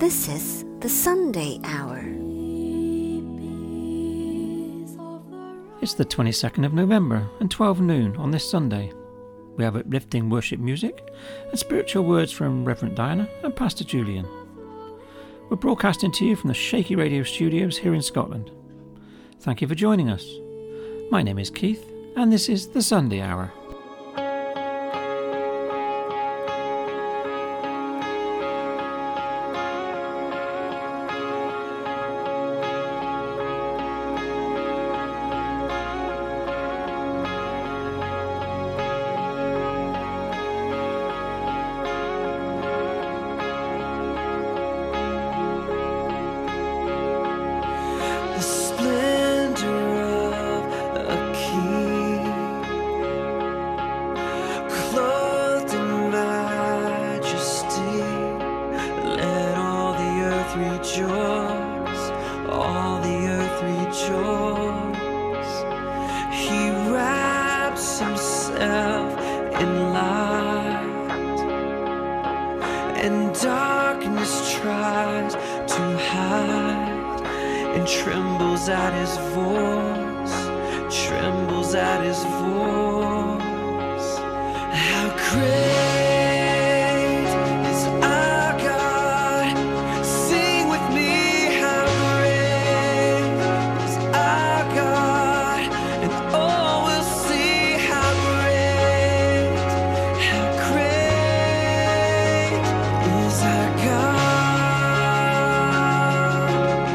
This is the Sunday Hour. It's the 22nd of November and 12 noon on this Sunday. We have uplifting worship music and spiritual words from Reverend Diana and Pastor Julian. We're broadcasting to you from the Shaky Radio Studios here in Scotland. Thank you for joining us. My name is Keith and this is the Sunday Hour.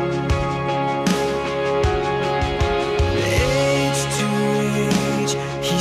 He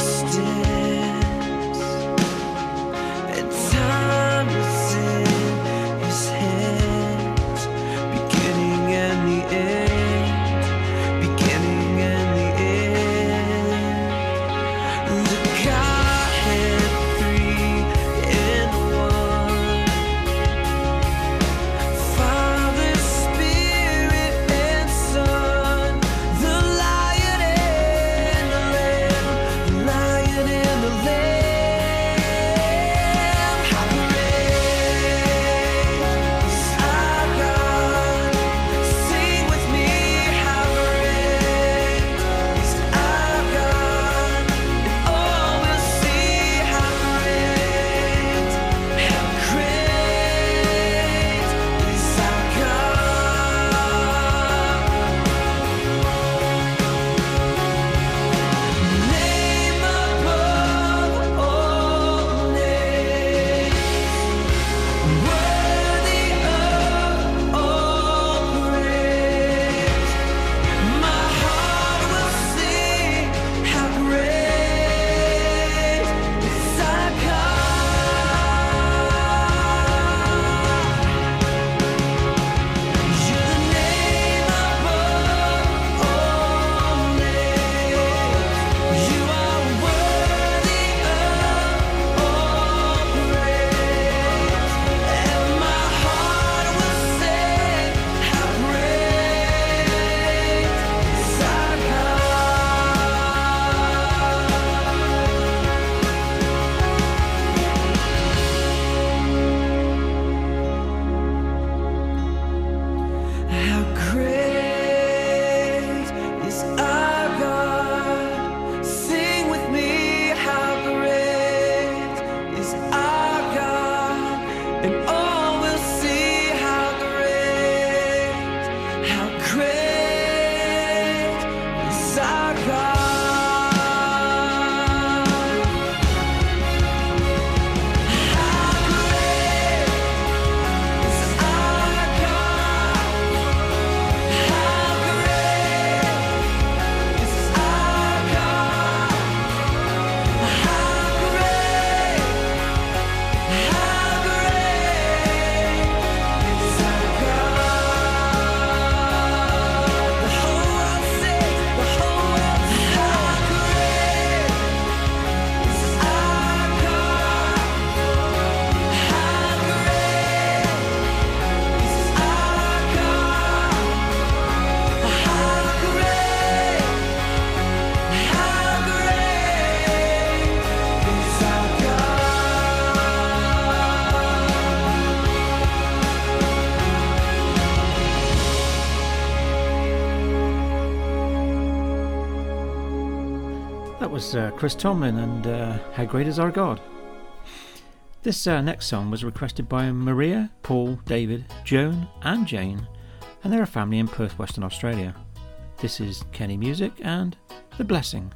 That was Chris Tomlin and How Great Is Our God. This next song was requested by Maria, Paul, David, Joan and Jane, and they're a family in Perth, Western Australia. This is Kenny Music and The Blessing.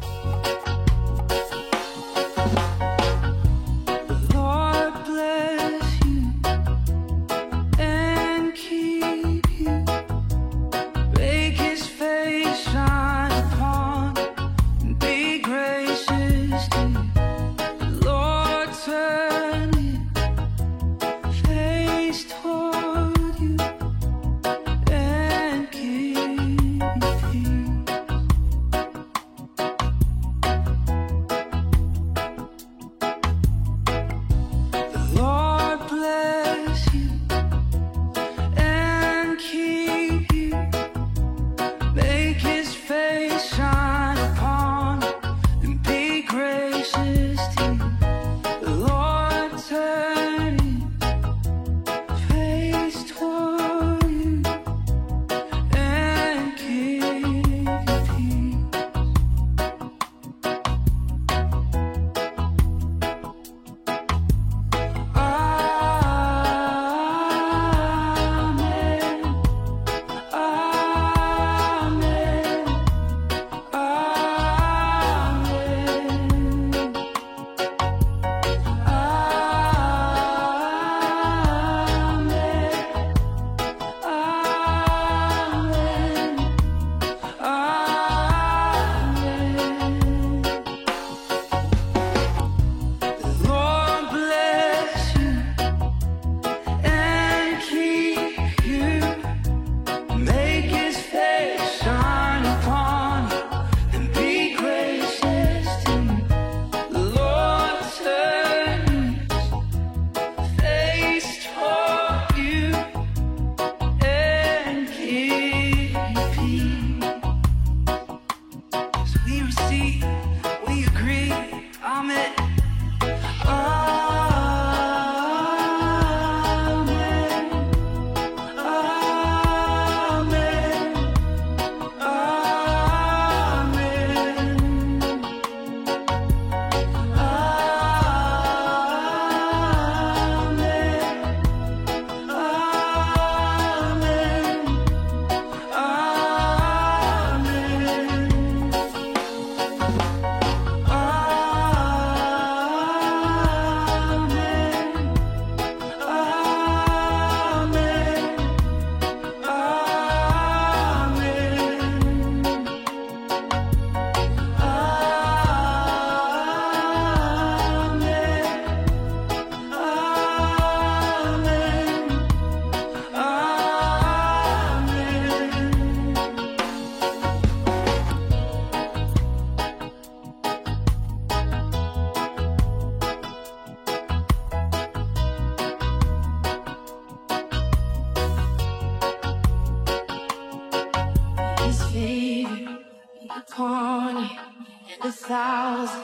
upon you and 1,000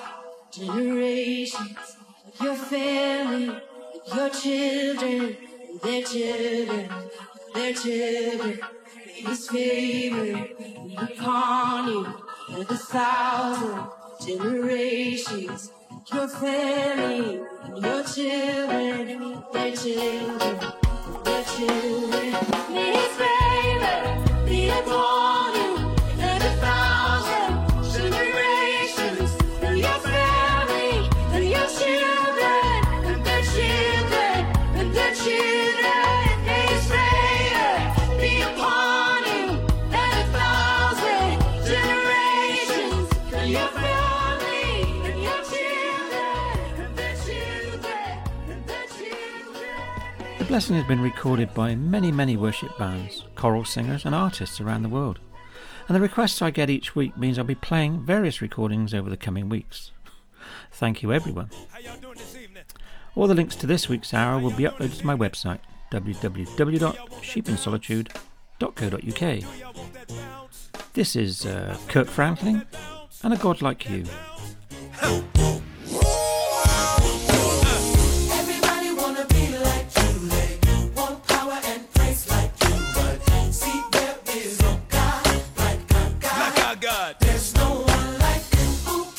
generations, your family, your children, and their children, their children. His favor be upon you and 1,000 generations, your family, your children, their children, their children. May His favor be upon you and 1,000 generations, and your family, and your children, and their children, and their children. May His favor be upon you and 1,000 generations, and your family, and your children, and their children, and their children. The Blessing has been recorded by many worship bands, choral singers and artists around the world, and the requests I get each week means I'll be playing various recordings over the coming weeks. Thank you everyone. All the links to this week's hour will be uploaded to my website www.sheepinsolitude.co.uk. This is Kirk Franklin and A God Like You. Everybody wanna be like you, they want power and praise like you, but see there is no God like our God. There's no one like you.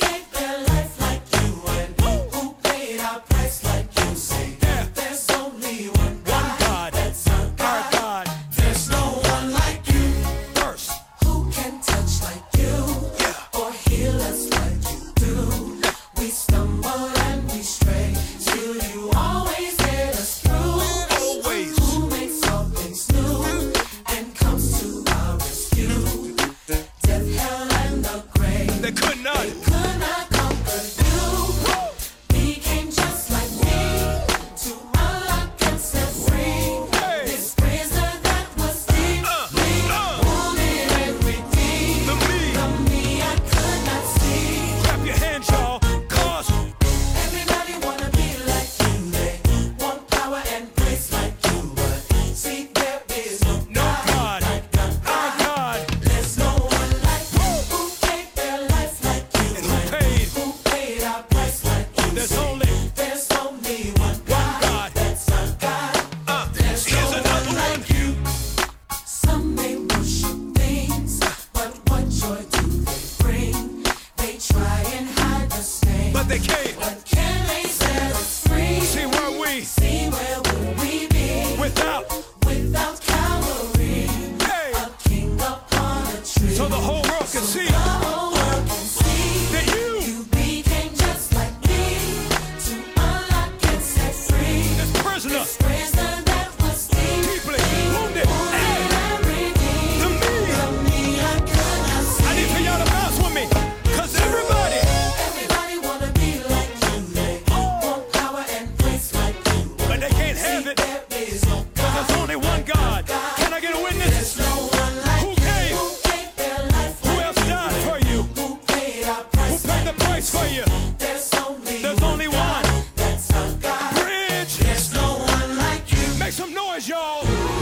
but they can't. But can they set us free? See where we would we be without Calvary? Hey. A king upon a tree. So the whole world can see The whole world can see that you became just like me to unlock and set free. this prisoner Prisoner that was deeply wounded. Hey. and redeemed. To me, Me, I could not see. I need for y'all to bounce with me, cause everybody Wanna be like you, they want power and place like you. but they can't have it. There is no Cause there's only one God. Can I get a witness? no one like Who came? who gave their life, Who else died for you? who paid our Who price. paid the price for you? There's only one. That's our God. Bridge. There's no one like you. Make some noise, y'all.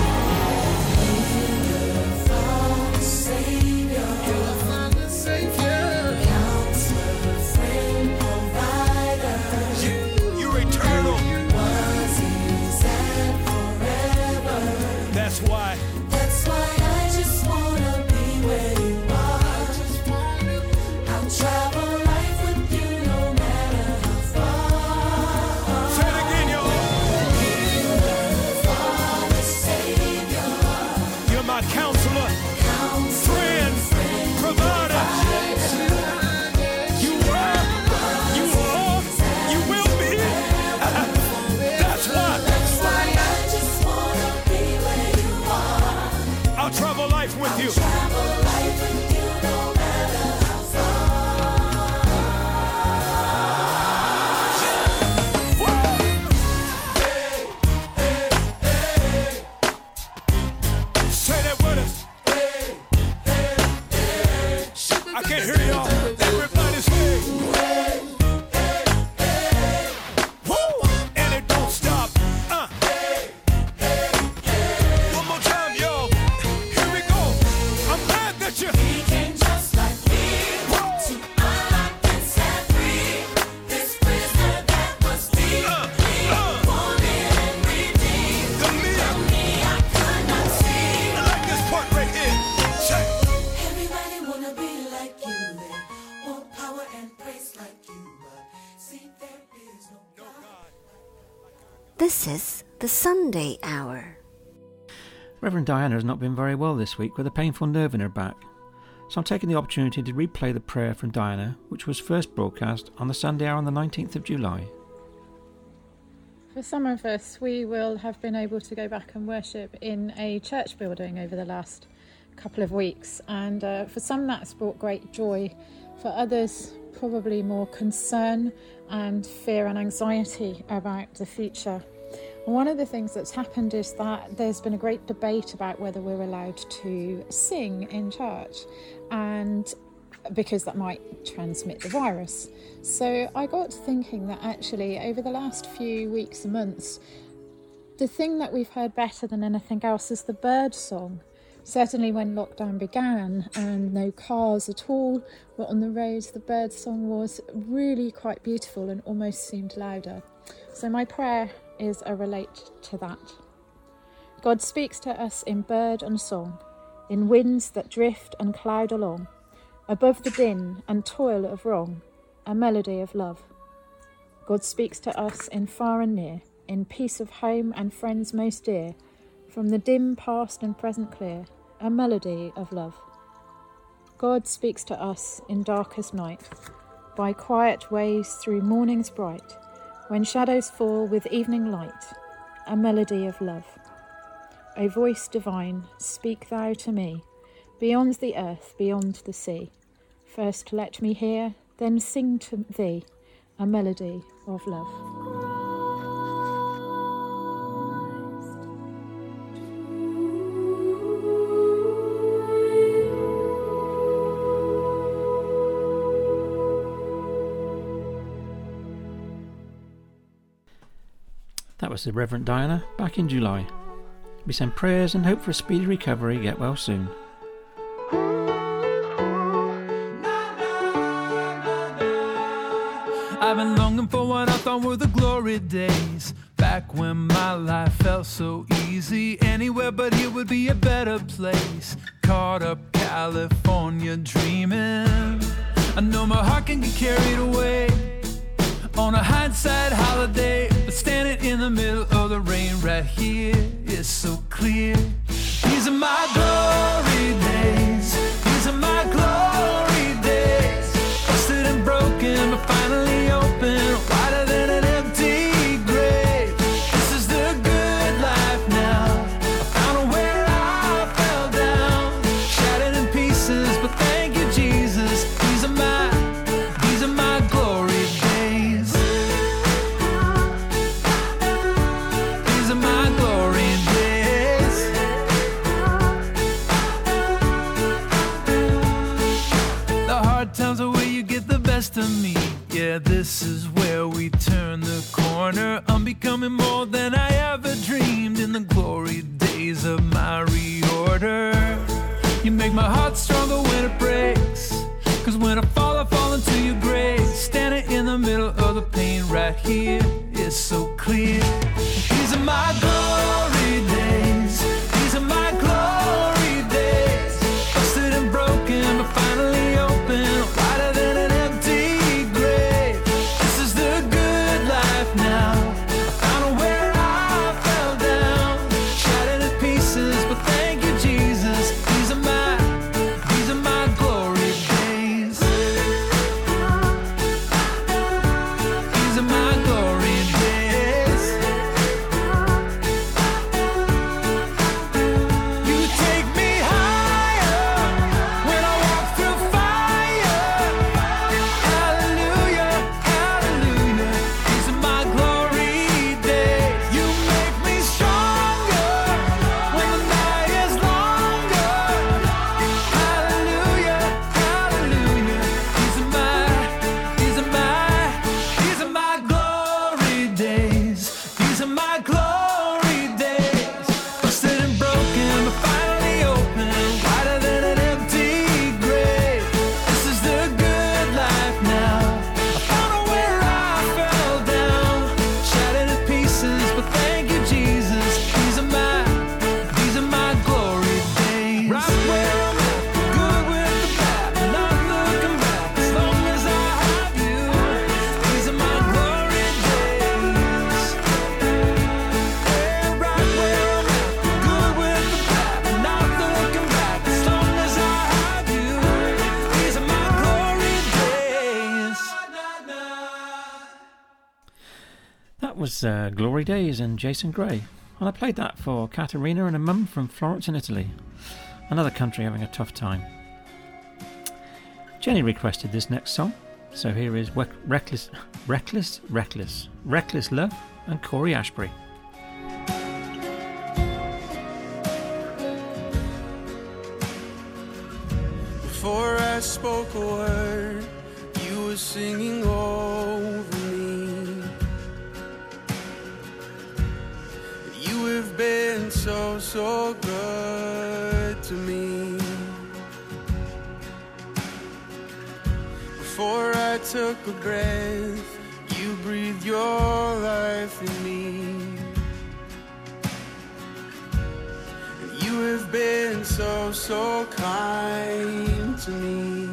Counselor, friend, provider. You're eternal. Was, is, and forever. That's why. That's why I just wanna be where you are. I'll travel life with you no matter how far. Say it again, y'all. Father, Savior, You're my counselor, friend, provider. You were, you are, you will be. That's why that's why I just wanna be where you are. I'll travel life with you. Travel life with you no matter how Say that with us. I can't hear y'all. Everybody say. Woo! And it don't stop. One more time, yo. Here we go. I'm glad that you. became just like me. To unlock and set free this prisoner that was deep. Wanted and redeemed. The me. I could not see. I like this part right here. Check. Everybody wanna be like you. They want power and praise like you. But see, there is no God. This is the Sunday Hour. Reverend Diana has not been very well this week with a painful nerve in her back, so I'm taking the opportunity to replay the prayer from Diana, which was first broadcast on the Sunday Hour on the 19th of July. For some of us, we will have been able to go back and worship in a church building over the last couple of weeks, and for some that's brought great joy. For others, probably more concern and fear and anxiety about the future. One of the things that's happened is that there's been a great debate about whether we're allowed to sing in church, and because that might transmit the virus. So I got thinking that actually over the last few weeks and months, the thing that we've heard better than anything else is the bird song. Certainly when lockdown began and no cars at all were on the roads, the bird song was really quite beautiful and almost seemed louder. So my prayer is a relate to that. God speaks to us in bird and song, in winds that drift and cloud along, above the din and toil of wrong, a melody of love. God speaks to us in far and near, in peace of home and friends most dear, from the dim past and present clear, a melody of love. God speaks to us in darkest night, by quiet ways through mornings bright, when shadows fall with evening light, a melody of love. O voice divine, speak thou to me, beyond the earth, beyond the sea. First let me hear, then sing to thee, a melody of love. That was the Reverend Diana back in July. We send prayers and hope for a speedy recovery. Get well soon. I've been longing for what I thought were the glory days, back when my life felt so easy. Anywhere but here would be a better place. Caught up California dreaming. I know my heart can get carried away, here is so clear. These are my glory days. These are my glory days. Busted and broken, but finally open, wider than an empty grave. This is the good life now. I found where I fell down, shattered in pieces, but thank you, Jesus. These are my glory days. These are my glory days. The hard times are where you get the best of me. Yeah, this is where we turn the corner. I'm becoming more than I ever dreamed in the glory days of my reorder. You make my heart stronger when it breaks, 'cause when I fall into your grace. Standing in the middle of the pain right here is so clear. These are my glory days. These are my glory days. Busted and broken, but finally open, wider than an empty grave. This is the good life now. I found where I fell down, shattered in pieces, but thank you, Jesus. These are my glory days. These are my glory days. You take me higher when I walk through fire. Hallelujah, hallelujah. These are my glory days. You make me stronger when the night is longer. Hallelujah, hallelujah. These are my glory days. These are my glory days. Busted and broken, but finally open, wider than an empty grave. This is the good life now. I found where I fell down, shattered in pieces, but thank you, Jesus. These are my glory days. Right where I'm at, good with the bad, not looking back, as long as I have you. These are my glory days. Yeah, right where I'm at, good with the bad, not looking back, as long as I have you. These are my glory days. That was Glory Days and Jason Gray. And I played that for Katerina and her mum from Florence in Italy. Another country having a tough time. Jenny requested this next song, so here is Reckless Love and Corey Ashbury. Before I spoke a word, you were singing over me. You have been so, so good to me. Before I took a breath, you breathed your life in me. You have been so, so kind to me.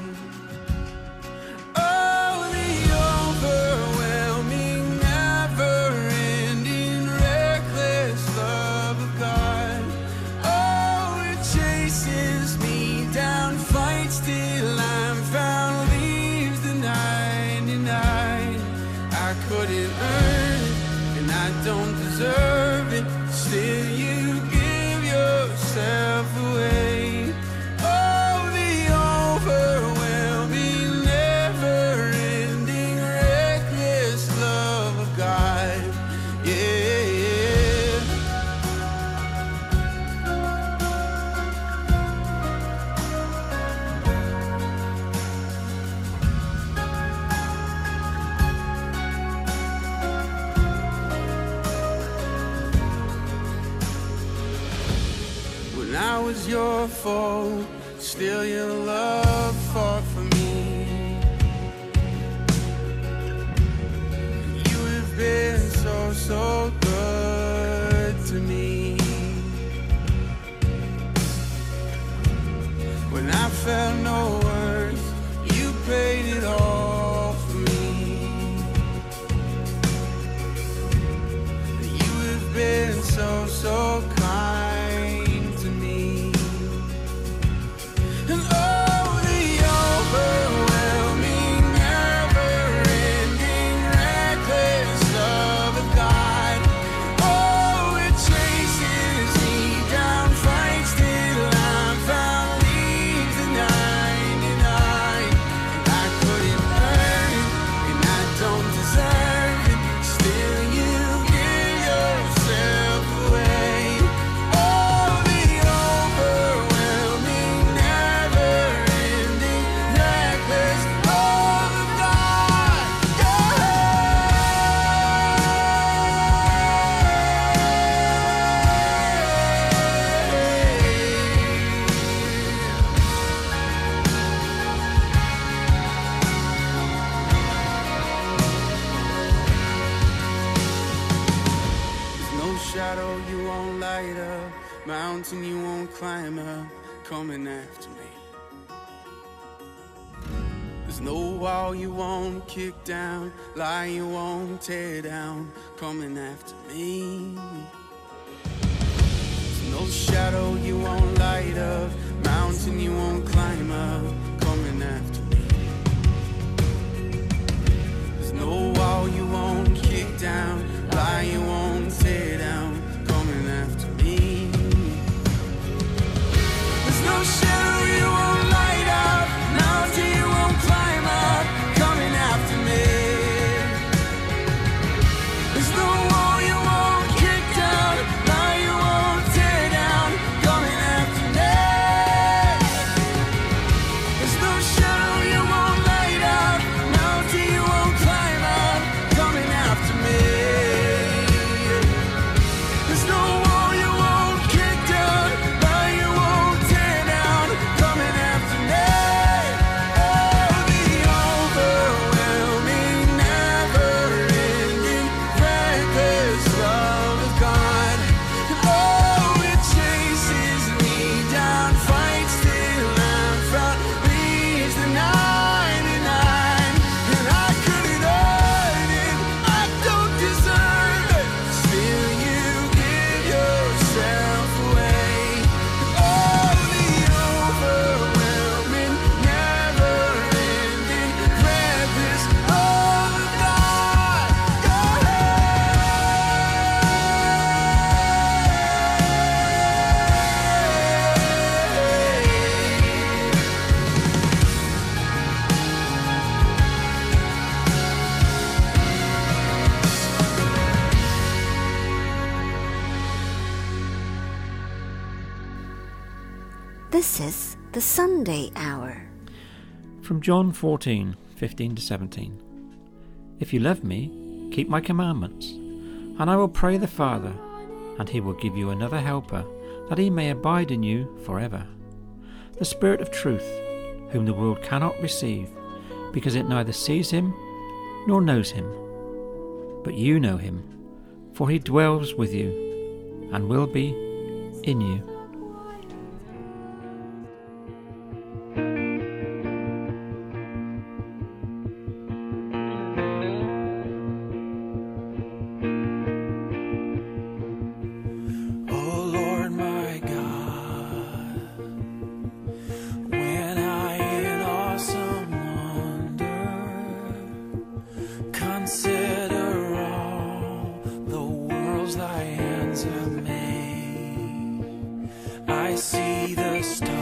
Oh, the overwhelming, never-ending, reckless love of God. Oh, it chases me down, fights till I'm found, leaves the 99. I couldn't earn it, and I don't deserve it. Still, you give yourself away. Oh, the overwhelming, never-ending, reckless love of God. Yeah. When I was your foe, still your love fought for me. You have been so, so good to me. When I felt no worth, you paid it all for me. You have been mountain you won't climb up, coming after me. There's no wall you won't kick down, lie you won't tear down, coming after me. There's no shadow you won't light up, mountain you won't climb up, coming after me. There's no wall you won't kick down, lie you won't tear down, coming after me. There's no shadow you won't light up, mountain you won't climb up, coming after me. There's no wall you won't kick down, lie you won't tear down, coming after me. There's no shadow you won't light up, mountain you won't climb up, coming after me. There's no wall you won't kick down, lie you won't tear down, coming after me. Oh, the overwhelming, never-ending, reckless love of God. Oh, it chases me down, fights till I'm found, leaves the 99, and I couldn't earn it, I don't deserve it, still you give yourself away. Oh, the overwhelming, never-ending, reckless love of God. This is the Sunday Hour. From John 14:15-17. If you love me, keep my commandments, and I will pray the Father, and he will give you another helper, that he may abide in you forever. The Spirit of truth, whom the world cannot receive, because it neither sees him nor knows him. But you know him, for he dwells with you, and will be in you. Oh Lord my God, when I in awesome wonder consider all the worlds thy hands have made, I see the stars,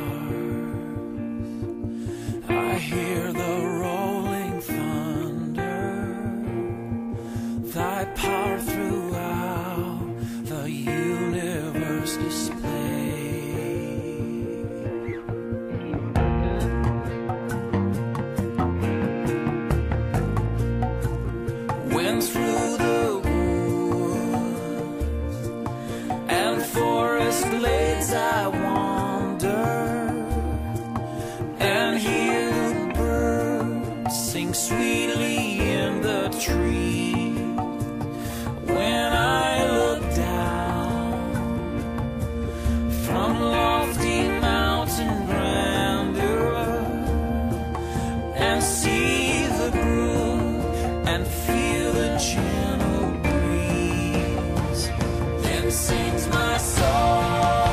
I hear the rolling thunder, thy power throughout the universe display. When through the woods and forest glades I wander and hear the birds sing sweetly in the trees, when I look down from lofty mountain grandeur and see the brook and feel the gentle breeze, then sings my soul,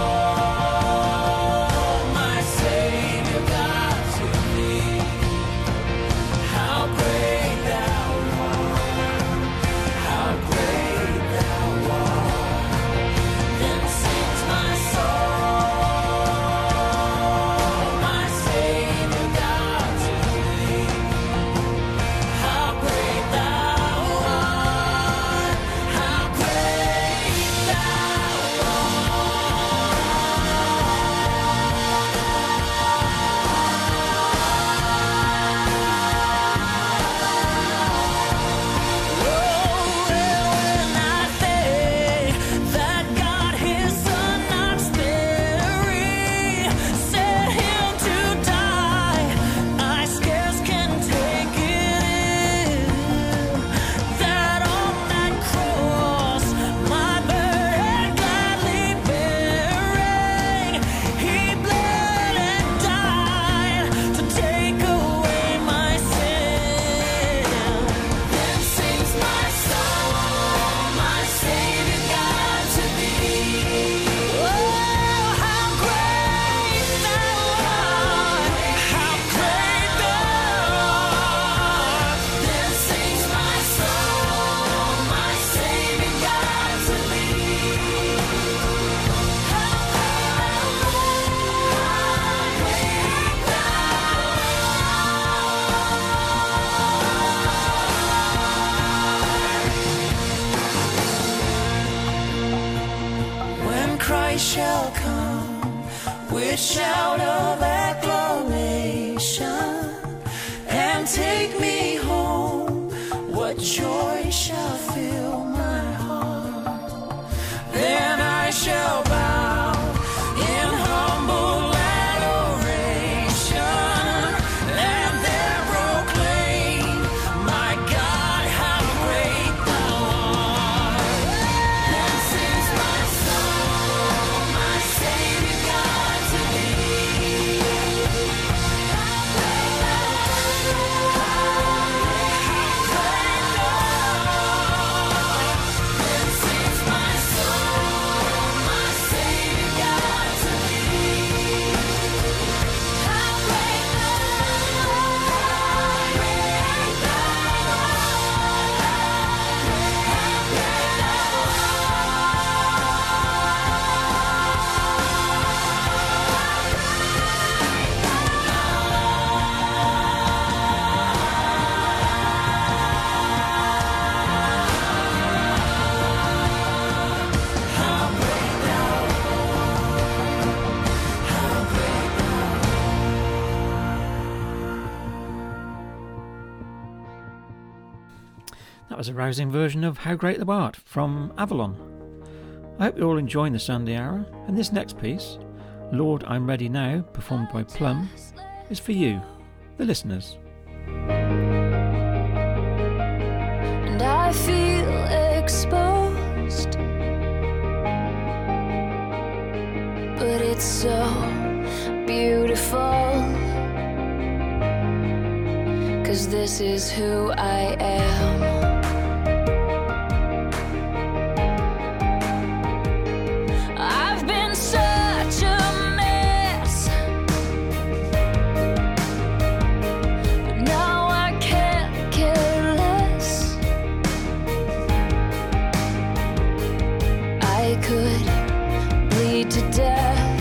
my Savior God, to thee. How great thou art! with shout of acclamation, and take me home. What joy shall fill my heart? Then I shall bow in humble adoration, and there proclaim, my God, how great thou art. Then sings my soul, my Savior God, to thee. How great thou art. Then sings my soul, my Savior God, to thee. How great thou art, great thou That was a rousing version of How Great Thou Art from Avalon. I hope you're all enjoying the Sunday Hour, and this next piece, Lord I'm Ready Now, performed by Plum, is for you, the listeners. and I feel exposed, but it's so beautiful, 'cause this is who I am. I've been such a mess, but now I can't care less. I could bleed to death.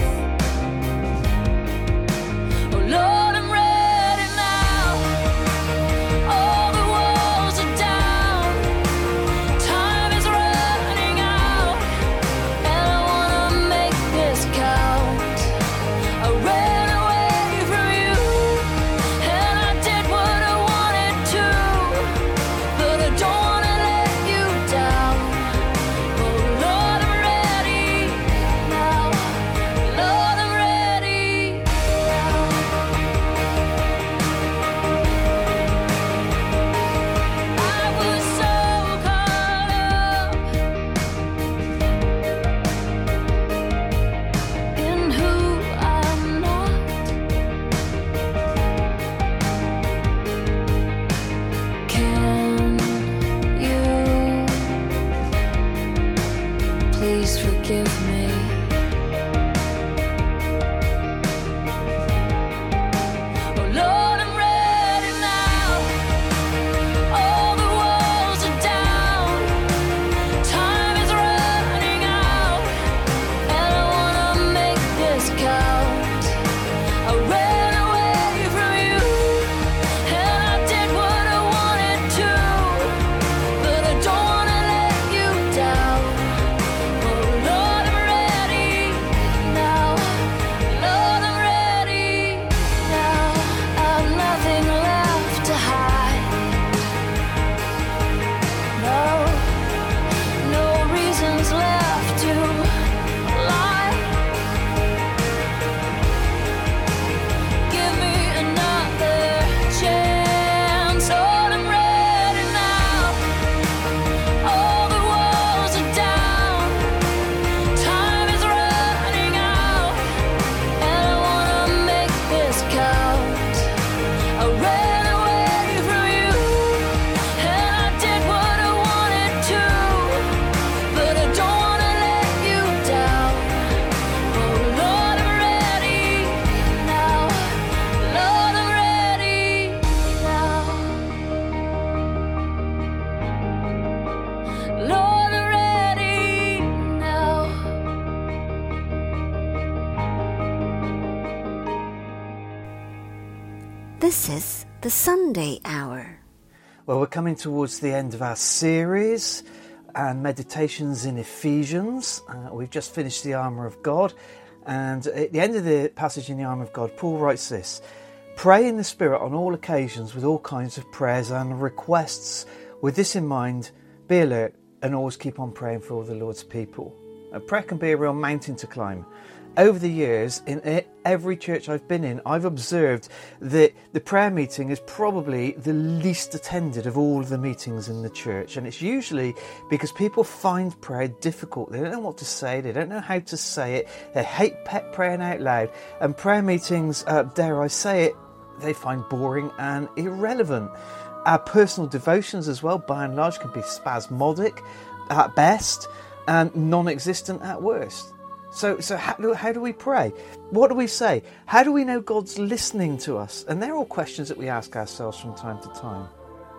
Oh Lord, I'm ready now. All the walls are down. Time is running out, and I wanna make this count. I ran away from you, and I did what I wanted to, but I don't wanna let you down. Oh Lord, I'm ready now. Lord, I'm ready now. I was so caught up in who I'm not. Can you please forgive me? Oh Lord, I'm ready now. All the walls are down. Time is running out, and I wanna make this count. I ran away from you, and I did what I wanted to, but I don't wanna let you down. Oh Lord, I'm ready now. Lord, I'm ready now. I've nothing left to hide. No, no reasons left to lie. Give me another chance. Lord, I'm ready now. All the walls are down. Time is running out, and I wanna make this count. I ran away from you, and I did what I wanted to, but I don't wanna let you down. Oh Lord, I'm ready now. Lord, I'm ready now. Lord, I'm ready now. This is the Sunday Hour. Well, we're coming towards the end of our series and meditations in Ephesians. We've just finished the armour of God, And at the end of the passage in the Arm of God, Paul writes this: "Pray in the Spirit on all occasions with all kinds of prayers and requests. With this in mind, be alert and always keep on praying for all the Lord's people." Prayer can be a real mountain to climb. Over the years, in every church I've been in, I've observed that the prayer meeting is probably the least attended of all the meetings in the church. And it's usually because people find prayer difficult. They don't know what to say. They don't know how to say it. They hate praying out loud. And prayer meetings, dare I say it, they find boring and irrelevant. Our personal devotions as well, by and large, can be spasmodic at best and non-existent at worst. So how do we pray? What do we say? How do we know God's listening to us? And they're all questions that we ask ourselves from time to time.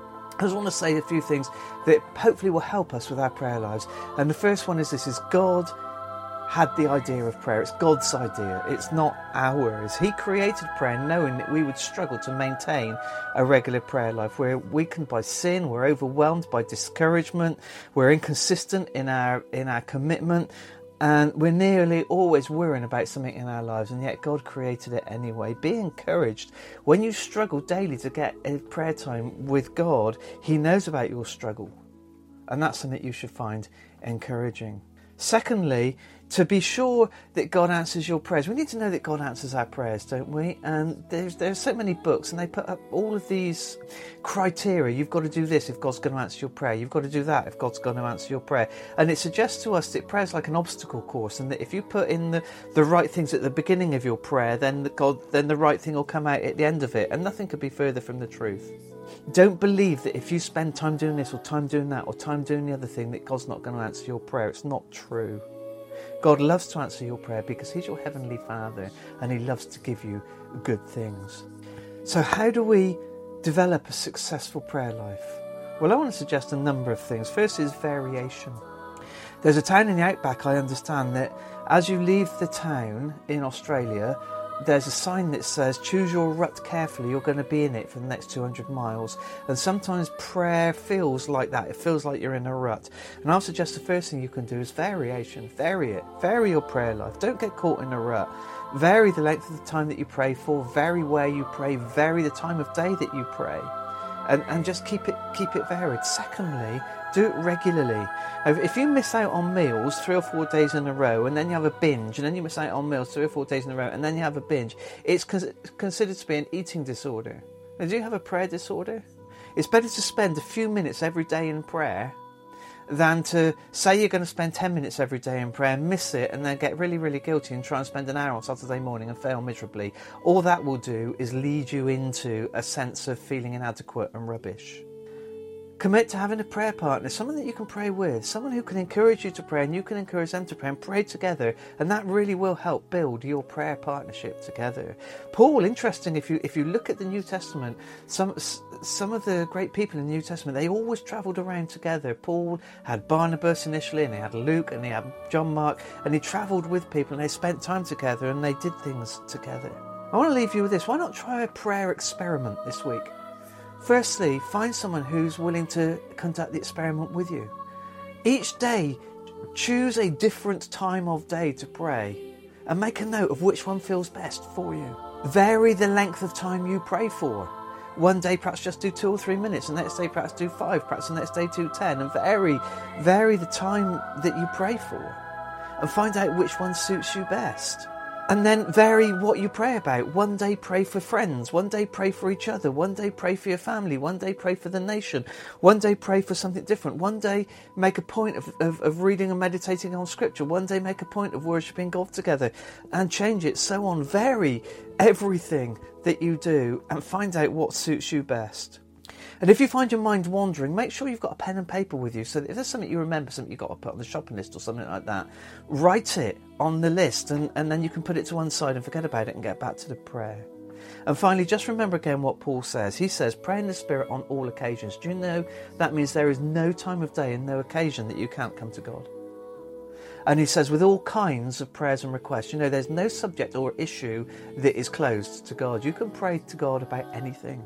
I just want to say a few things that hopefully will help us with our prayer lives. And the first one is this: is God had the idea of prayer. It's God's idea. It's not ours. He created prayer knowing that we would struggle to maintain a regular prayer life. We're weakened by sin. We're overwhelmed by discouragement. We're inconsistent in our commitment. And we're nearly always worrying about something in our lives, and yet God created it anyway. Be encouraged. When you struggle daily to get a prayer time with God, He knows about your struggle. And that's something you should find encouraging. Secondly, to be sure that God answers your prayers. We need to know that God answers our prayers, don't we? And there's so many books, and they put up all of these criteria. You've got to do this if God's going to answer your prayer. You've got to do that if God's going to answer your prayer. And it suggests to us that prayer is like an obstacle course, and that if you put in the right things at the beginning of your prayer, then the right thing will come out at the end of it. And nothing could be further from the truth. Don't believe that if you spend time doing this or time doing that or time doing the other thing, that God's not going to answer your prayer. It's not true. God loves to answer your prayer because He's your Heavenly Father and He loves to give you good things. So how do we develop a successful prayer life? Well, I want to suggest a number of things. First is variation. There's a town in the outback, I understand, that as you leave the town in Australia, there's a sign that says, choose your rut carefully, you're going to be in it for the next 200 miles. And sometimes prayer feels like that. It feels like you're in a rut. And I'll suggest the first thing you can do is variation. Vary it. Vary your prayer life. Don't get caught in a rut. Vary the length of the time that you pray for. Vary where you pray. Vary the time of day that you pray. And just keep it varied. Secondly, do it regularly. If you miss out on meals 3 or 4 days in a row, and then you have a binge, and then you miss out on meals 3 or 4 days in a row, and then you have a binge, it's considered to be an eating disorder. Now, do you have a prayer disorder? It's better to spend a few minutes every day in prayer than to say you're going to spend 10 minutes every day in prayer, miss it, and then get really, really guilty and try and spend an hour on Saturday morning and fail miserably. All that will do is lead you into a sense of feeling inadequate and rubbish. Commit to having a prayer partner, someone that you can pray with, someone who can encourage you to pray and you can encourage them to pray, and pray together, and that really will help build your prayer partnership together. Paul, interesting, if you look at the New Testament, some of the great people in the New Testament, they always travelled around together. Paul had Barnabas initially, and he had Luke, and he had John Mark, and he travelled with people, and they spent time together, and they did things together. I want to leave you with this. Why not try a prayer experiment this week? Firstly, find someone who's willing to conduct the experiment with you. Each day, choose a different time of day to pray and make a note of which one feels best for you. Vary the length of time you pray for. One day perhaps just do 2 or 3 minutes, the next day perhaps do 5, perhaps the next day do 10, and vary the time that you pray for and find out which one suits you best. And then vary what you pray about. One day pray for friends. One day pray for each other. One day pray for your family. One day pray for the nation. One day pray for something different. One day make a point of reading and meditating on Scripture. One day make a point of worshipping God together, and change it, so on. Vary everything that you do and find out what suits you best. And if you find your mind wandering, make sure you've got a pen and paper with you, so that if there's something you remember, something you've got to put on the shopping list or something like that, write it on the list, and then you can put it to one side and forget about it and get back to the prayer. And finally, just remember again what Paul says. He says, pray in the Spirit on all occasions. Do you know that means there is no time of day and no occasion that you can't come to God? And he says, with all kinds of prayers and requests. You know, there's no subject or issue that is closed to God. You can pray to God about anything.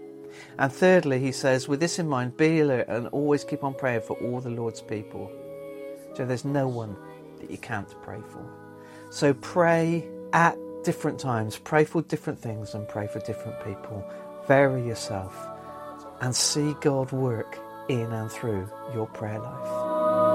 And thirdly, he says, with this in mind, be alert and always keep on praying for all the Lord's people. So there's no one that you can't pray for. So pray at different times, pray for different things and pray for different people. Vary yourself and see God work in and through your prayer life.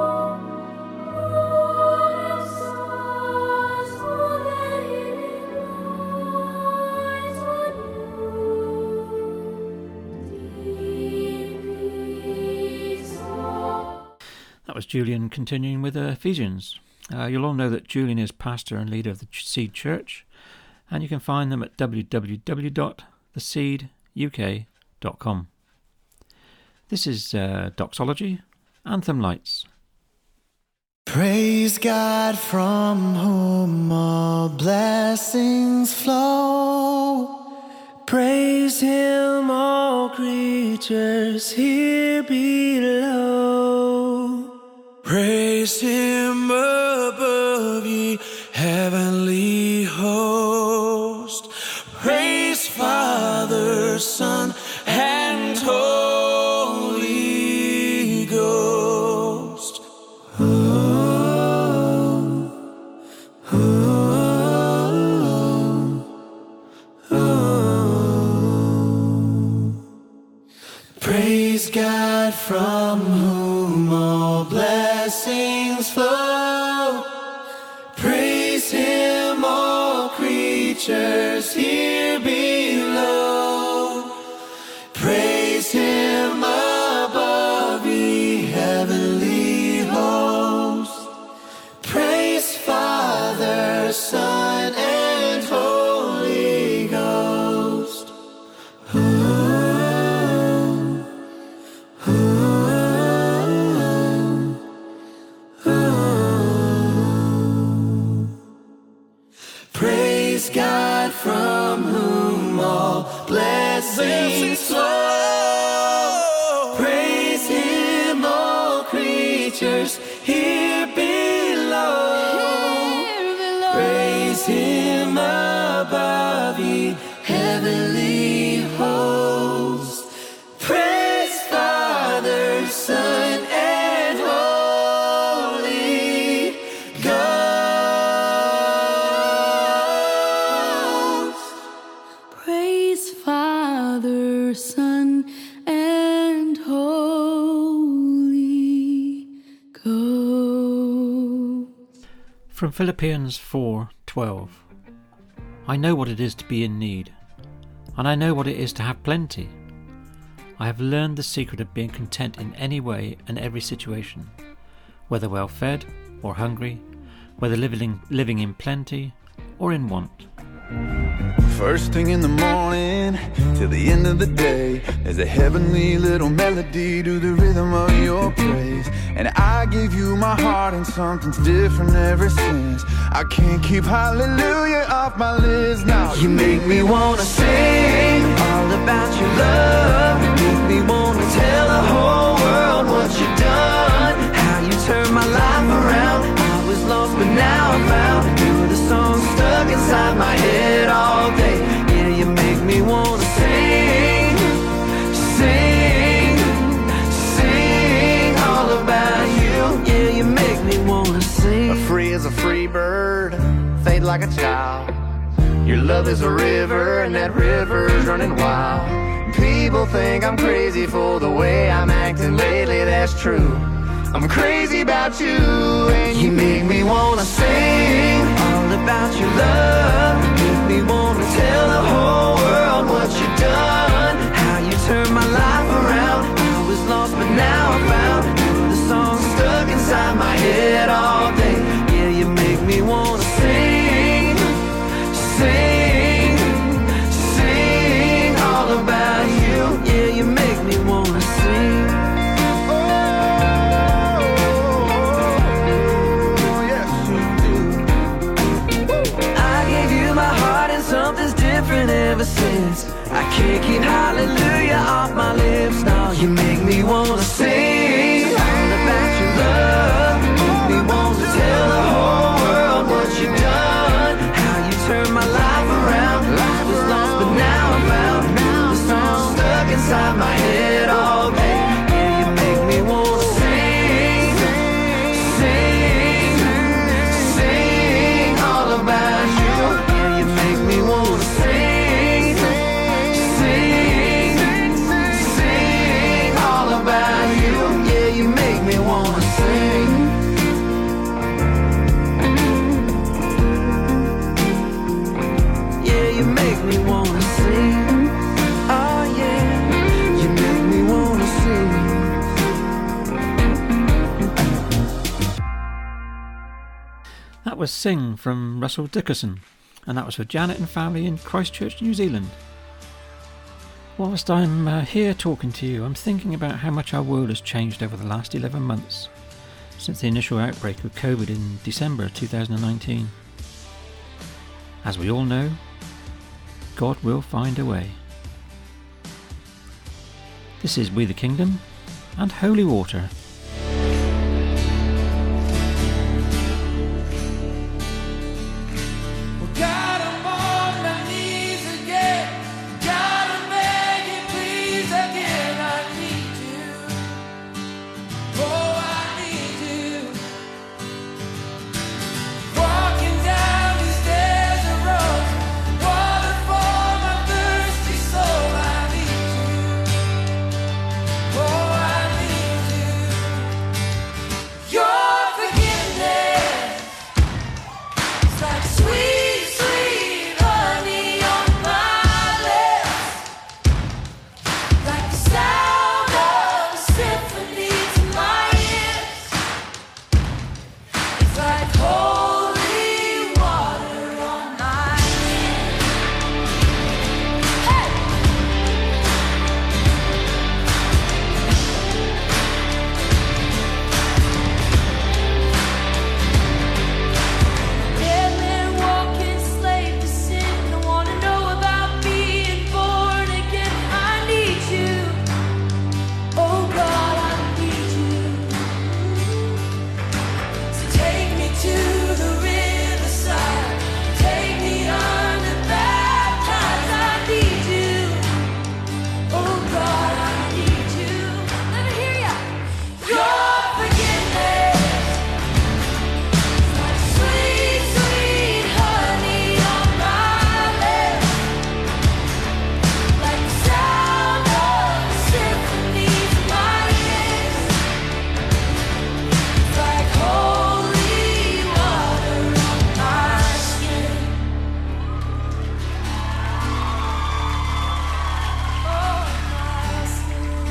That was Julian continuing with Ephesians. You'll all know that Julian is pastor and leader of the Seed Church, and you can find them at www.theseeduk.com. This is Doxology, Anthem Lights. Praise God from whom all blessings flow. Praise Him, all creatures here below. Praise Him above, ye heavenly host. Praise Father, Son, and Holy Ghost. Praise God from whom all blessings flow. Praise Him, all creatures here below. Praise Him above, ye heavenly hosts. Praise Father, Son, and Holy Ghost. Praise God from whom all blessings flow. Praise Him, all creatures here below. Praise Him above, ye heavenly hosts. Praise Father, Son, and Holy Ghost. Praise Father, Son, and Holy Ghost. From Philippians 4:12. I know what it is to be in need, and I know what it is to have plenty. I have learned the secret of being content in any way and every situation, whether well fed or hungry, whether living in plenty or in want. First thing in the morning till the end of the day, there's a heavenly little melody to the rhythm of your praise. And I gave you my heart and something's different ever since. I can't keep hallelujah off my list now. You make me wanna sing all about your love. You make me wanna tell the whole world what you've done, how you turned my life around. I was lost but now I'm found. You're the song stuck inside my head all day. Yeah, you make me wanna sing, sing, sing all about you. Yeah, you make me wanna sing. Free as a free bird, fade like a child. Your love is a river and that river's running wild. People think I'm crazy for the way I'm acting lately, that's true. I'm crazy about you, and you make me wanna sing all about your love. You make me wanna tell the whole world what you've done, how you turned my life around. I was lost but now I'm found. The song stuck inside my head all day. Yeah, you make me wanna sing, sing, sing all about you. Yeah, you make me wanna sing. Something's different ever since. I can't keep hallelujah off my lips now. You make me wanna sing. was Sing from Russell Dickerson, and that was for Janet and family in Christchurch, New Zealand. Whilst I'm here talking to you, I'm thinking about how much our world has changed over the last 11 months, since the initial outbreak of COVID in December 2019. As we all know, God will find a way. This is We the Kingdom and Holy Water. God, I'm on my knees again. God, I'm begging, please again. I need you. Oh, I need you. Walking down these stairs of rose, water for my thirsty soul. I need you. Oh, I need you. Your forgiveness is like sweet, sweet honey on my lips, like the sound of a symphony to my ears. It's like holy water on my skin. Hey! Dead man walking, slave to sin. I wanna know about being born again. I need you. Oh God, I need you. So take me to the riverside. Take me under baptized. I need you. Oh God, I need you. Let me hear ya. Your forgiveness is like sweet, sweet honey on my lips, like the sound of a symphony to my ears. It's like holy water on my skin. Oh, my skin.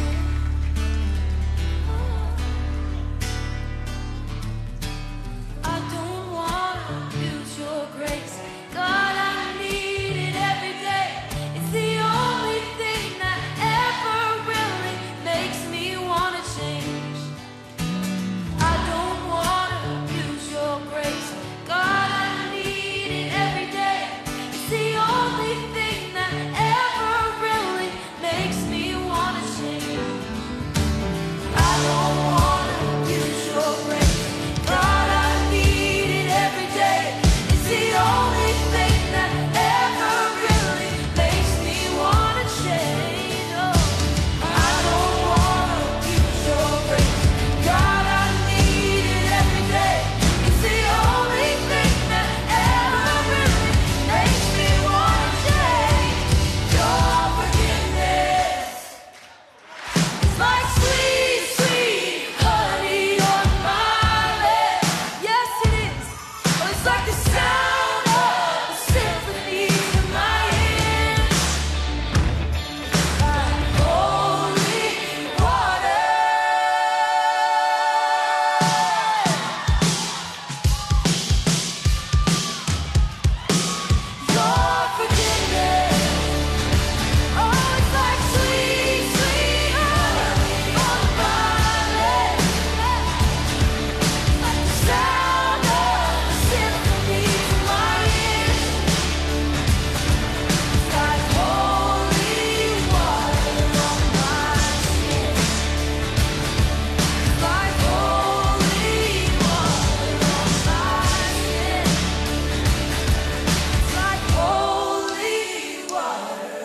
I don't wanna lose your grace. God, I need it every day. It's the only thing that ever really makes me wanna change. I don't wanna lose your grace. God, I need it every day. It's the only thing that ever really makes me wanna change. I don't wanna lose your grace. God, I need it every day. It's the only thing that ever really makes me wanna change. Oh, I don't wanna lose your grace. God, I need it every day. It's the only thing that ever really makes me wanna change. Your forgiveness is like sweet, sweet honey on my lips. Yes, it is. Oh, it's like the sound of a symphony to my ears. Like holy water. Your forgiveness. Oh, it's like sweet, sweet honey on my lips, like the sound of a symphony to my ears. It's like holy water on my skin. It's like holy water on my skin. It's like holy water.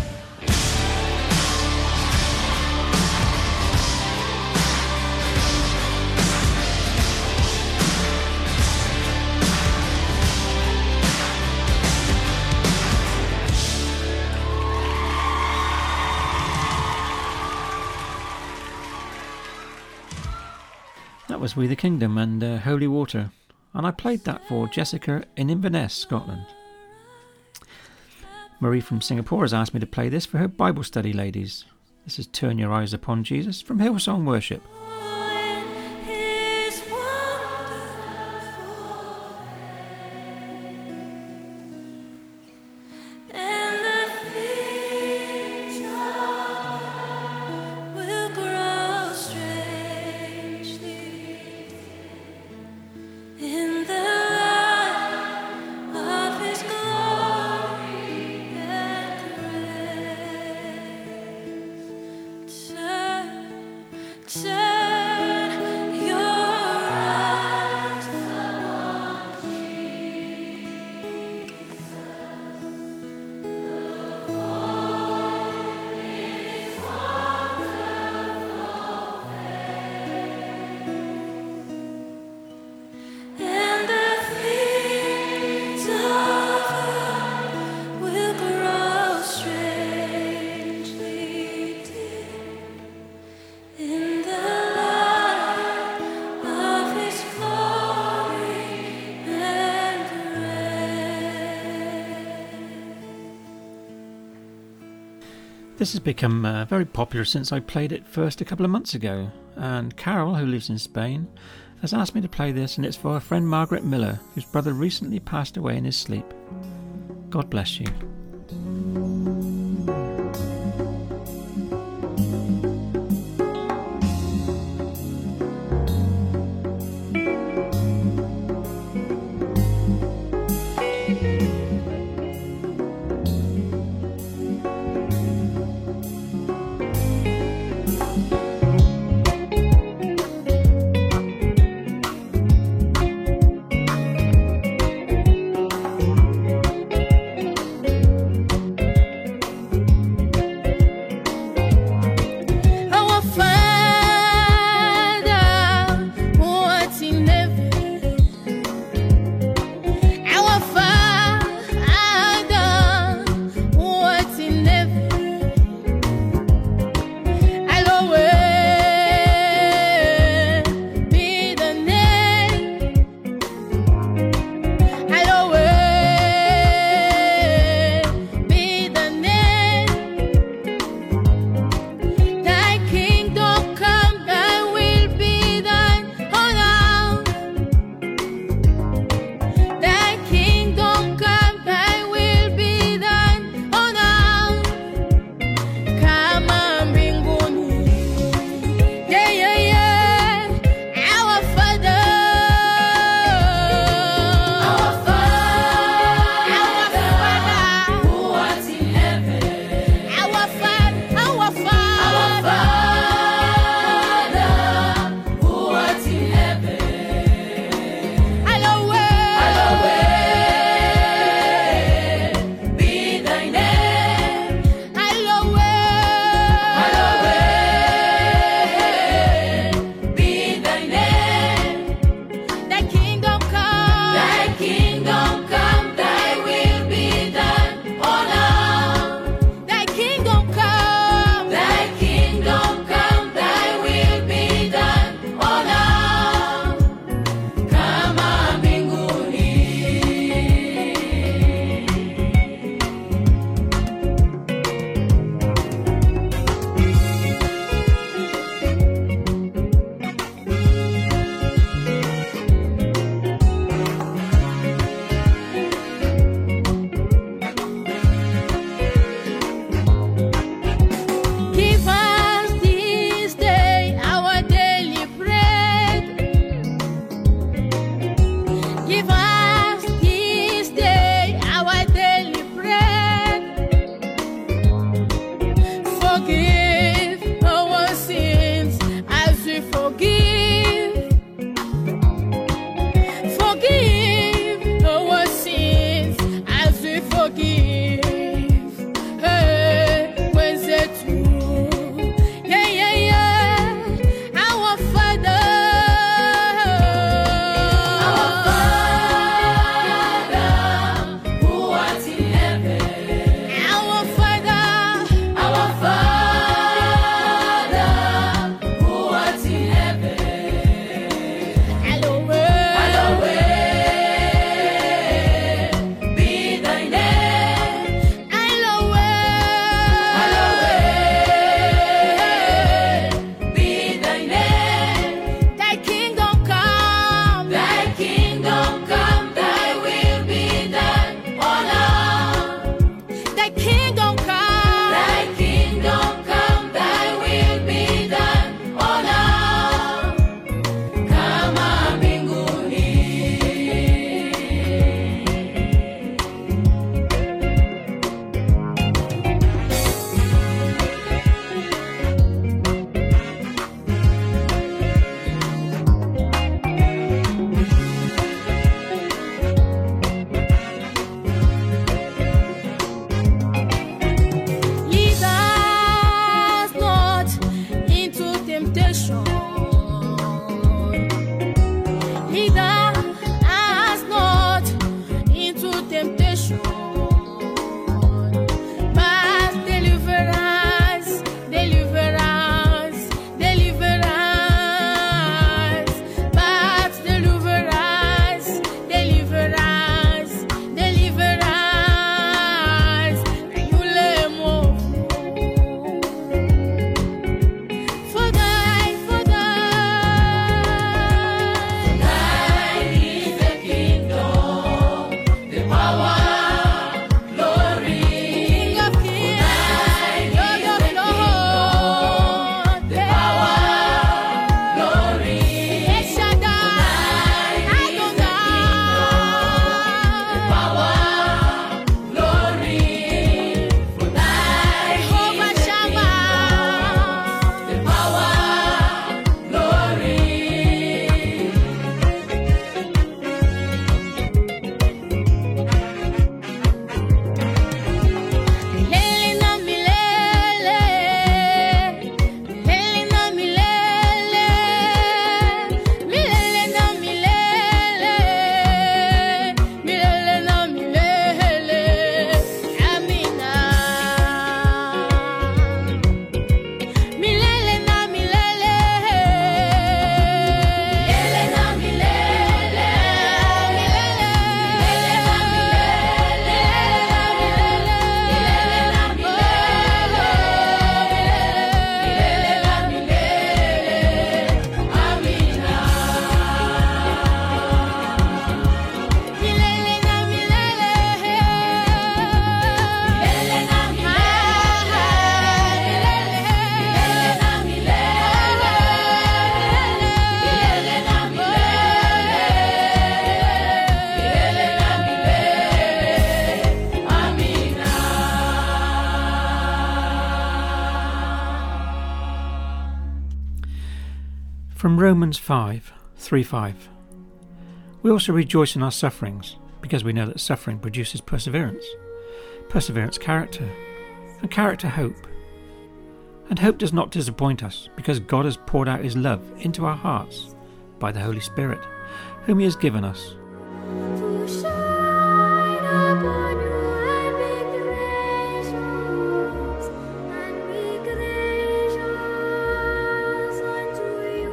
That was We the Kingdom and Holy Water, and I played that for Jessica in Inverness, Scotland. Marie from Singapore has asked me to play this for her Bible study ladies. This is Turn Your Eyes Upon Jesus from Hillsong Worship. His wonderful Turn your eyes on Jesus, the holy, wonderful faith, and the things of earth will grow strangely dim in the light of His glory and grace. This has become very popular since I played it first a couple of months ago, and Carol, who lives in Spain, has asked me to play this, and it's for her friend Margaret Miller, whose brother recently passed away in his sleep. God bless you. From Romans 5:3-5. We also rejoice in our sufferings, because we know that suffering produces perseverance, perseverance character, and character hope. And hope does not disappoint us, because God has poured out his love into our hearts by the Holy Spirit, whom he has given us. To shine upon you and be gracious unto you.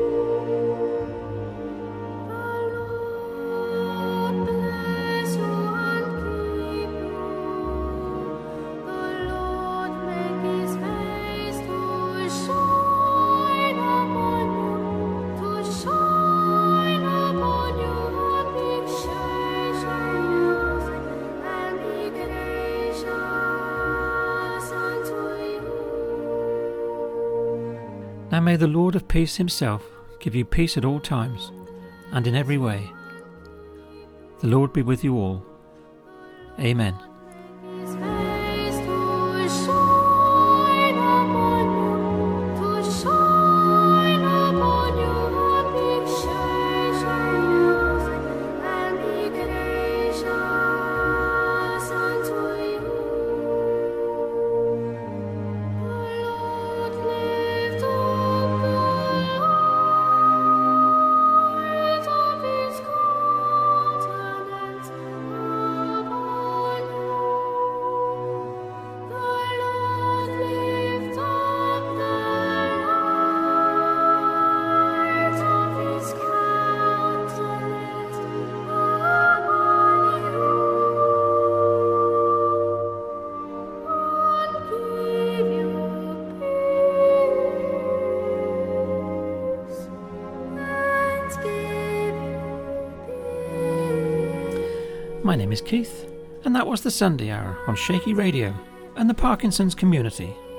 The Lord bless you and keep you. The Lord make his face to shine upon you, to shine upon you and be gracious unto you. Now may the Lord of peace himself give you peace at all times, and in every way. The Lord be with you all. Amen. His face to shine upon you, to shine upon you and be gracious unto you. The Lord lift up the light of his countenance upon you. The Lord lift up the light of his countenance upon you, and give you peace, and give you peace. My name is Keith, and that was the Sunday Hour on Shaky Radio and the Parkinson's Community.